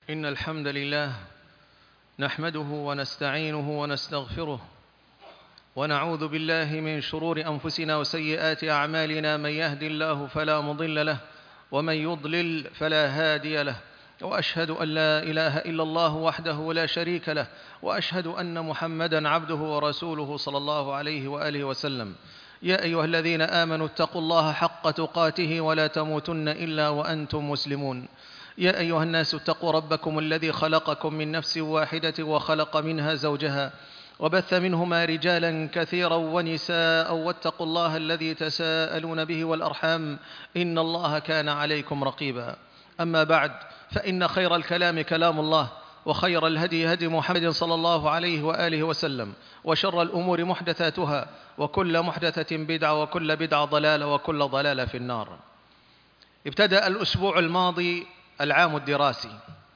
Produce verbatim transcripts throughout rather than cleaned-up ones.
إن الحمد لله نحمده ونستعينه ونستغفره ونعوذ بالله من شرور أنفسنا وسيئات أعمالنا. من يهد الله فلا مضل له ومن يضلل فلا هادي له، وأشهد أن لا إله إلا الله وحده لا شريك له، وأشهد أن محمدًا عبده ورسوله صلى الله عليه وآله وسلم. يا أيها الذين آمنوا اتقوا الله حق تقاته ولا تموتن إلا وأنتم مسلمون. يا أيها الناس اتقوا ربكم الذي خلقكم من نفس واحدة وخلق منها زوجها وبث منهما رجالا كثيرا ونساء، واتقوا الله الذي تساءلون به والأرحام إن الله كان عليكم رقيبا. أما بعد، فإن خير الكلام كلام الله، وخير الهدي هدي محمد صلى الله عليه وآله وسلم، وشر الأمور محدثاتها، وكل محدثة بدعة، وكل بدعة ضلالة، وكل ضلالة في النار. ابتدأ الأسبوع الماضي العام الدراسي،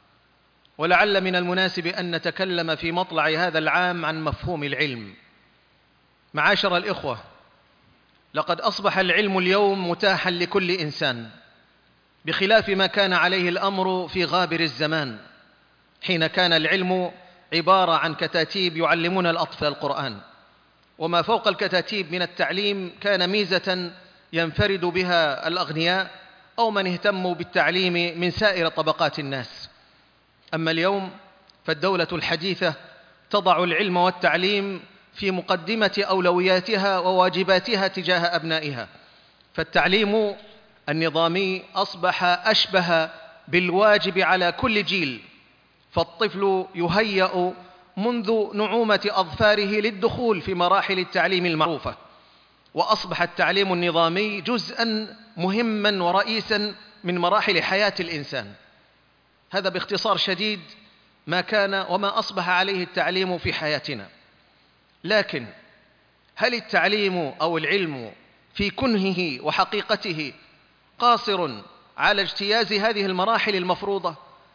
ولعل من المناسب أن نتكلم في مطلع هذا العام عن مفهوم العلم. معاشر الإخوة، لقد أصبح العلم اليوم متاحا لكل إنسان، بخلاف ما كان عليه الأمر في غابر الزمان، حين كان العلم عبارة عن كتاتيب يعلمون الأطفال القرآن، وما فوق الكتاتيب من التعليم كان ميزة ينفرد بها الأغنياء أو من اهتموا بالتعليم من سائر طبقات الناس. أما اليوم فالدولة الحديثة تضع العلم والتعليم في مقدمة أولوياتها وواجباتها تجاه أبنائها، فالتعليم النظامي أصبح أشبه بالواجب على كل جيل، فالطفل يهيأ منذ نعومة أظفاره للدخول في مراحل التعليم المعروفة، وأصبح التعليم النظامي جزءاً مهماً ورئيساً من مراحل حياة الإنسان. هذا باختصار شديد ما كان وما أصبح عليه التعليم في حياتنا. لكن هل التعليم أو العلم في كنهه وحقيقته قاصر على اجتياز هذه المراحل المفروضة؟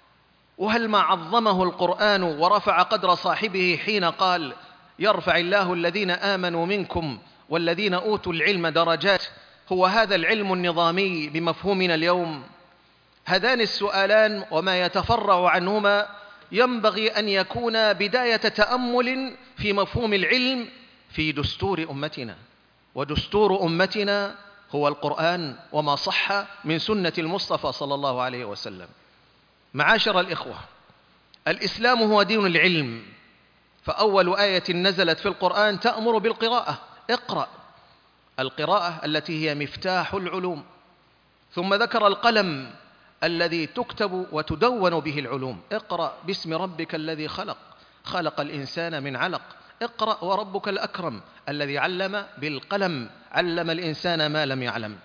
وهل ما عظمه القرآن ورفع قدر صاحبه حين قال: يرفع الله الذين آمنوا منكم والذين أوتوا العلم درجات، هو هذا العلم النظامي بمفهومنا اليوم؟ هذان السؤالان وما يتفرع عنهما ينبغي أن يكون بداية تأمل في مفهوم العلم في دستور أمتنا، ودستور أمتنا هو القرآن وما صح من سنة المصطفى صلى الله عليه وسلم. معاشر الإخوة، الإسلام هو دين العلم، فأول آية نزلت في القرآن تأمر بالقراءة: اقرأ. القراءة التي هي مفتاح العلوم. ثم ذكر القلم الذي تكتب وتدون به العلوم: اقرأ باسم ربك الذي خلق، خلق الإنسان من علق، اقرأ وربك الأكرم الذي علم بالقلم، علم الإنسان ما لم يعلم.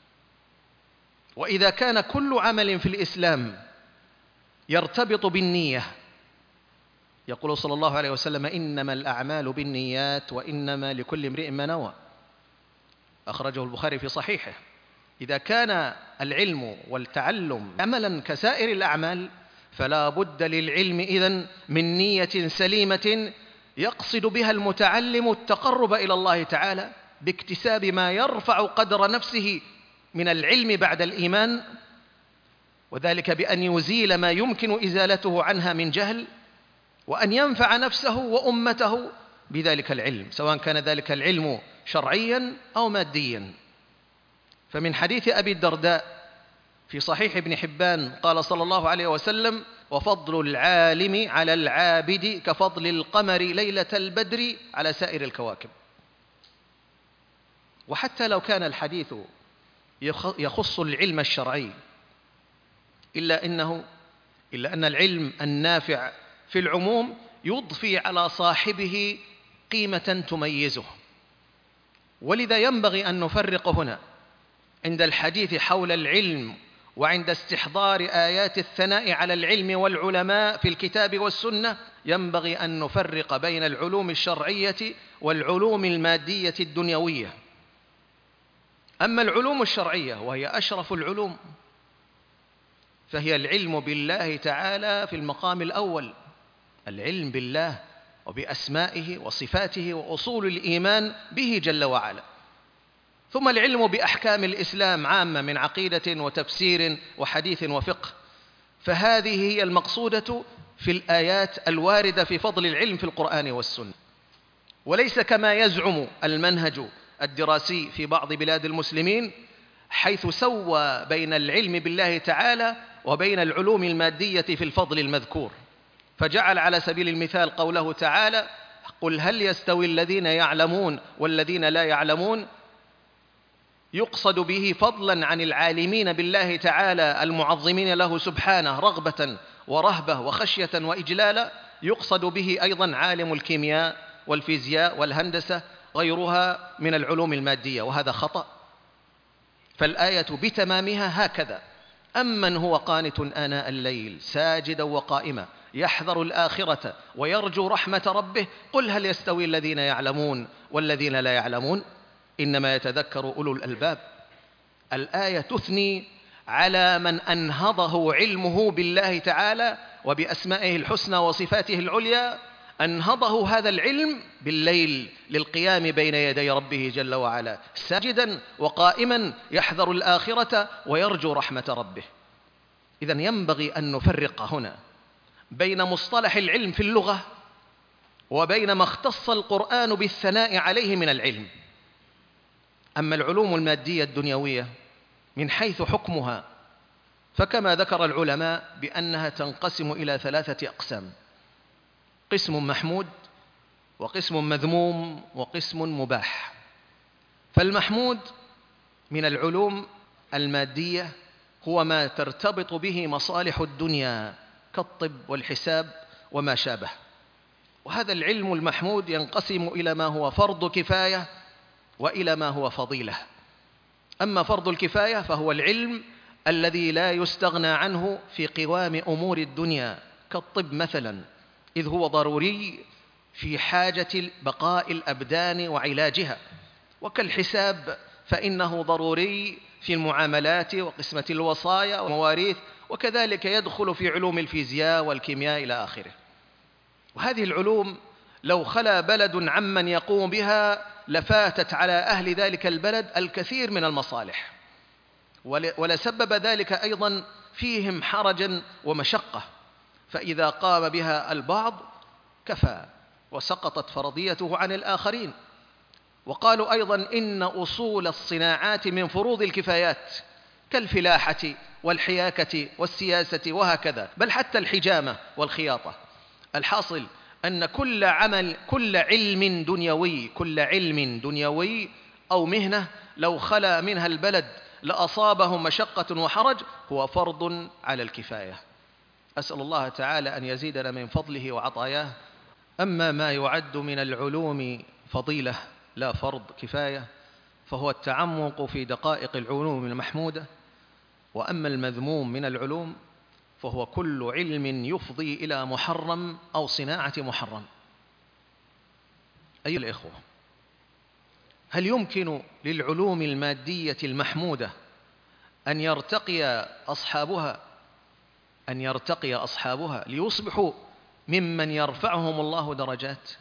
وإذا كان كل عمل في الإسلام يرتبط بالنية، يقول صلى الله عليه وسلم: إنما الأعمال بالنيات وإنما لكل امرئ ما نوى، أخرجه البخاري في صحيحه. إذا كان العلم والتعلم عملا كسائر الأعمال، فلا بد للعلم إذن من نية سليمة يقصد بها المتعلم التقرب إلى الله تعالى باكتساب ما يرفع قدر نفسه من العلم بعد الإيمان، وذلك بأن يزيل ما يمكن إزالته عنها من جهل، وأن ينفع نفسه وأمته بذلك العلم، سواء كان ذلك العلم شرعيا أو ماديا. فمن حديث أبي الدرداء في صحيح ابن حبان قال صلى الله عليه وسلم: وفضل العالم على العابد كفضل القمر ليلة البدر على سائر الكواكب. وحتى لو كان الحديث يخص العلم الشرعي، إلا إنه إلا أن العلم النافع في العموم يضفي على صاحبه قيمة تميزه. ولذا ينبغي أن نفرق هنا عند الحديث حول العلم وعند استحضار آيات الثناء على العلم والعلماء في الكتاب والسنة، ينبغي أن نفرق بين العلوم الشرعية والعلوم المادية الدنيوية. أما العلوم الشرعية وهي أشرف العلوم، فهي العلم بالله تعالى في المقام الأول، العلم بالله وبأسمائه وصفاته وأصول الإيمان به جل وعلا. ثم العلم بأحكام الإسلام عامة من عقيدة وتفسير وحديث وفقه. فهذه هي المقصودة في الآيات الواردة في فضل العلم في القرآن والسنة، وليس كما يزعم المنهج الدراسي في بعض بلاد المسلمين، حيث سوى بين العلم بالله تعالى وبين العلوم المادية في الفضل المذكور، فجعل على سبيل المثال قوله تعالى: قل هل يستوي الذين يعلمون والذين لا يعلمون، يقصد به فضلا عن العالمين بالله تعالى المعظمين له سبحانه رغبة ورهبة وخشية وإجلالا، يقصد به أيضا عالم الكيمياء والفيزياء والهندسة غيرها من العلوم المادية، وهذا خطأ. فالآية بتمامها هكذا: أمن هو قانت آناء الليل ساجدا وقائما يحذر الآخرة ويرجو رحمة ربه قل هل يستوي الذين يعلمون والذين لا يعلمون إنما يتذكر أولو الألباب. الآية تثني على من أنهضه علمه بالله تعالى وبأسمائه الحسنى وصفاته العليا، أنهضه هذا العلم بالليل للقيام بين يدي ربه جل وعلا ساجدا وقائما يحذر الآخرة ويرجو رحمة ربه. إذن ينبغي أن نفرق هنا بين مصطلح العلم في اللغة وبين ما اختص القرآن بالثناء عليه من العلم. أما العلوم المادية الدنيوية من حيث حكمها فكما ذكر العلماء بأنها تنقسم إلى ثلاثة أقسام: قسم محمود وقسم مذموم وقسم مباح. فالمحمود من العلوم المادية هو ما ترتبط به مصالح الدنيا كالطب والحساب وما شابه، وهذا العلم المحمود ينقسم إلى ما هو فرض كفاية وإلى ما هو فضيلة. أما فرض الكفاية فهو العلم الذي لا يستغنى عنه في قوام أمور الدنيا كالطب مثلا، إذ هو ضروري في حاجة بقاء الأبدان وعلاجها، وكالحساب فإنه ضروري في المعاملات وقسمة الوصايا والمواريث، وكذلك يدخل في علوم الفيزياء والكيمياء إلى آخره. وهذه العلوم لو خلا بلد عمن يقوم بها لفاتت على أهل ذلك البلد الكثير من المصالح، ولسبب ذلك أيضا فيهم حرجا ومشقة، فإذا قام بها البعض كفى وسقطت فرضيته عن الآخرين. وقالوا أيضا إن أصول الصناعات من فروض الكفايات كالفلاحة والحياكة والسياسة وهكذا، بل حتى الحجامة والخياطة. الحاصل أن كل عمل كل علم دنيوي كل علم دنيوي أو مهنة لو خلا منها البلد لأصابهم مشقة وحرج هو فرض على الكفاية. أسأل الله تعالى أن يزيدنا من فضله وعطاياه. أما ما يعد من العلوم فضيلة لا فرض كفاية فهو التعمق في دقائق العلوم المحمودة، وأما المذموم من العلوم فهو كل علم يفضي إلى محرم أو صناعة محرم. أيها الإخوة، هل يمكن للعلوم المادية المحمودة أن يرتقي أصحابها أن يرتقي أصحابها ليصبحوا ممن يرفعهم الله درجات؟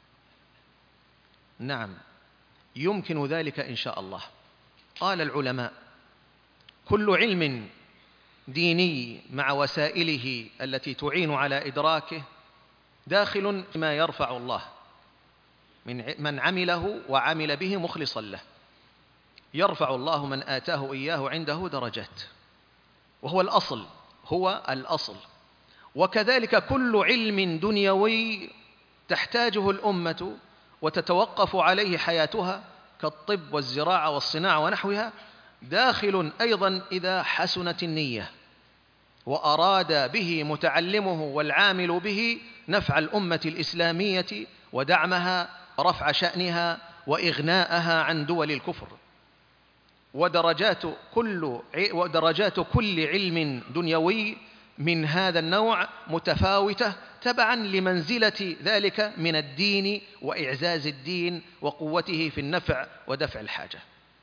نعم، يمكن ذلك إن شاء الله. قال العلماء: كل علم ديني مع وسائله التي تعين على إدراكه داخل فيما يرفع الله من من عمله وعمل به مخلصا له، يرفع الله من آتاه إياه عنده درجات، وهو الأصل هو الأصل. وكذلك كل علم دنيوي تحتاجه الأمة وتتوقف عليه حياتها كالطب والزراعة والصناعة ونحوها داخل أيضا إذا حسنت النية وأراد به متعلمه والعامل به نفع الأمة الإسلامية ودعمها ورفع شأنها وإغناءها عن دول الكفر. ودرجات كل ودرجات كل علم دنيوي من هذا النوع متفاوتة تبعا لمنزلة ذلك من الدين وإعزاز الدين وقوته في النفع ودفع الحاجة.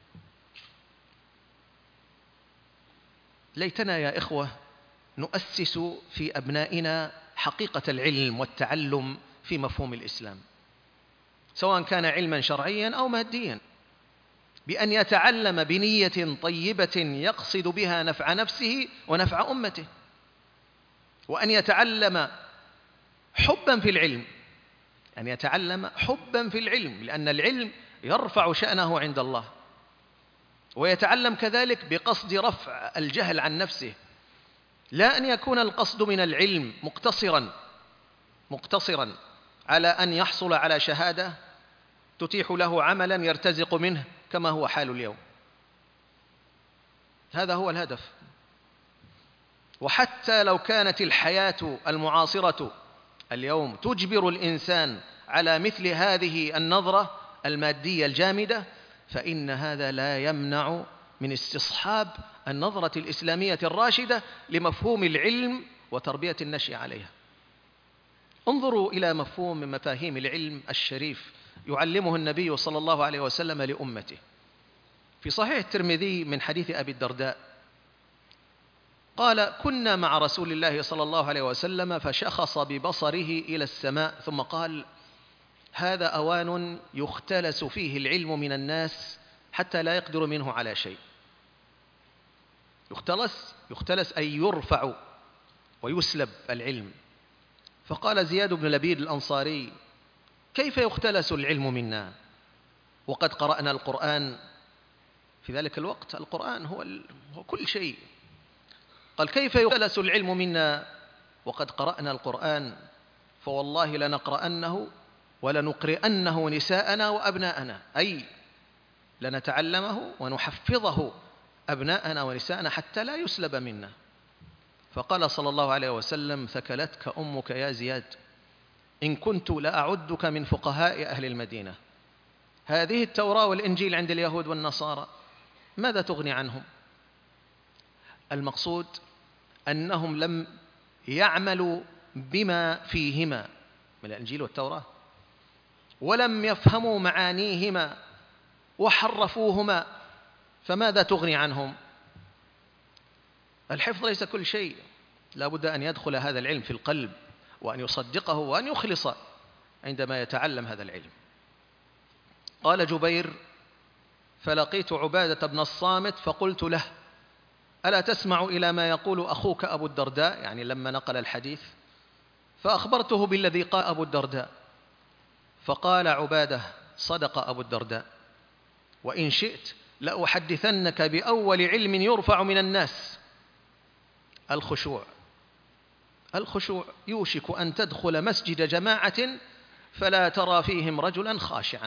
ليتنا يا إخوة نؤسس في أبنائنا حقيقة العلم والتعلم في مفهوم الإسلام، سواء كان علما شرعيا أو ماديا، بأن يتعلم بنية طيبة يقصد بها نفع نفسه ونفع أمته. وأن يتعلم حبا في العلم، أن يتعلم حبا في العلم، لأن العلم يرفع شأنه عند الله. ويتعلم كذلك بقصد رفع الجهل عن نفسه، لا أن يكون القصد من العلم مقتصرا مقتصرا على أن يحصل على شهادة تتيح له عملا يرتزق منه كما هو حال اليوم. هذا هو الهدف. وحتى لو كانت الحياة المعاصرة اليوم تجبر الإنسان على مثل هذه النظرة المادية الجامدة، فإن هذا لا يمنع من استصحاب النظرة الإسلامية الراشدة لمفهوم العلم وتربية النشء عليها. انظروا إلى مفهوم من مفاهيم العلم الشريف يعلمه النبي صلى الله عليه وسلم لأمته. في صحيح الترمذي من حديث أبي الدرداء قال: كنا مع رسول الله صلى الله عليه وسلم فشخص ببصره إلى السماء ثم قال: هذا أوان يختلس فيه العلم من الناس حتى لا يقدر منه على شيء. يختلس يختلس أي يرفع ويسلب العلم. فقال زياد بن لبيد الأنصاري: كيف يختلس العلم منا وقد قرأنا القرآن؟ في ذلك الوقت القرآن هو, هو كل شيء. قال: كيف يختلس العلم منا وقد قرأنا القرآن؟ فوالله لنقرأنه ولنقرئنه نساءنا وأبناءنا، أي لنتعلمه ونحفظه أبناءنا ونساءنا حتى لا يسلب منا. فقال صلى الله عليه وسلم: ثكلتك أمك يا زياد، إن كنت لأعدك من فقهاء أهل المدينة. هذه التوراة والإنجيل عند اليهود والنصارى ماذا تغني عنهم؟ المقصود أنهم لم يعملوا بما فيهما من الإنجيل والتوراة، ولم يفهموا معانيهما وحرفوهما، فماذا تغني عنهم؟ الحفظ ليس كل شيء، لا بد أن يدخل هذا العلم في القلب وأن يصدقه وأن يخلص عندما يتعلم هذا العلم. قال جبير: فلقيت عبادة بن الصامت فقلت له: ألا تسمع إلى ما يقول أخوك أبو الدرداء؟ يعني لما نقل الحديث، فأخبرته بالذي قال أبو الدرداء، فقال عبادة: صدق أبو الدرداء، وإن شئت لأحدثنك بأول علم يرفع من الناس: الخشوع. الخشوع يوشك أن تدخل مسجد جماعة فلا ترى فيهم رجلا خاشعا.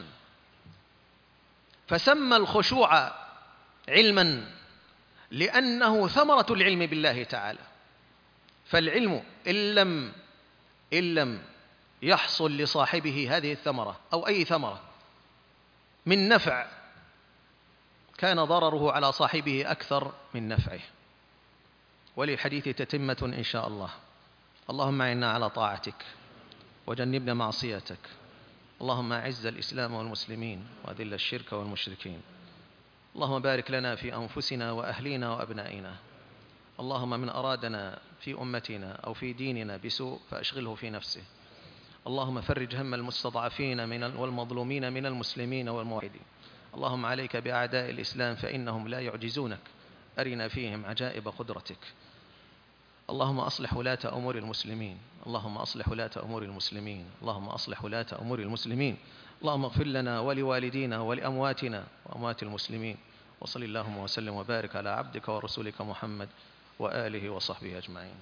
فسمى الخشوع علما لأنه ثمرة العلم بالله تعالى. فالعلم إن لم, إن لم يحصل لصاحبه هذه الثمرة أو أي ثمرة من نفع، كان ضرره على صاحبه أكثر من نفعه. وللحديث تتمة إن شاء الله. اللهم أعنا على طاعتك وجنبنا معصيتك. اللهم أعز الإسلام والمسلمين وأذل الشرك والمشركين. اللهم بارك لنا في أنفسنا وأهلينا وأبنائنا. اللهم من أرادنا في أمتنا أو في ديننا بسوء فأشغله في نفسه. اللهم فرج هم المستضعفين من والمظلومين من المسلمين والموحدين. اللهم عليك بأعداء الإسلام فإنهم لا يعجزونك، أرنا فيهم عجائب قدرتك. اللهم أصلح ولاة أمور المسلمين. اللهم أصلح ولاة أمور المسلمين. اللهم أصلح ولاة أمور المسلمين. اللهم اغفر لنا ولوالدينا ولأمواتنا وأموات المسلمين. وصل اللهم وسلم وبارك على عبدك ورسولك محمد وآله وصحبه أجمعين.